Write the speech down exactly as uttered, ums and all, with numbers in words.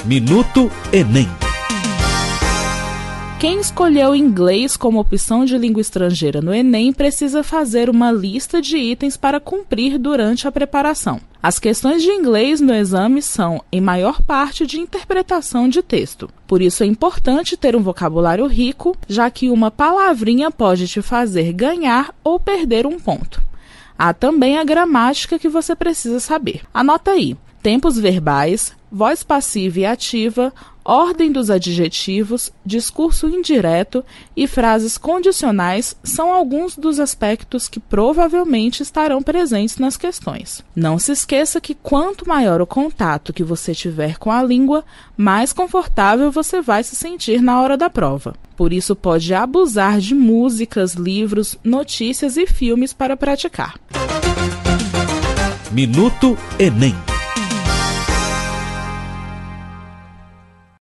Minuto Enem. Quem escolheu inglês como opção de língua estrangeira no Enem precisa fazer uma lista de itens para cumprir durante a preparação. As questões de inglês no exame são, em maior parte, de interpretação de texto. Por isso é importante ter um vocabulário rico, já que uma palavrinha pode te fazer ganhar ou perder um ponto. Há também a gramática que você precisa saber. Anota aí: tempos verbais, voz passiva e ativa, ordem dos adjetivos, discurso indireto e frases condicionais são alguns dos aspectos que provavelmente estarão presentes nas questões. Não se esqueça que quanto maior o contato que você tiver com a língua, mais confortável você vai se sentir na hora da prova. Por isso, pode abusar de músicas, livros, notícias e filmes para praticar. Minuto Enem.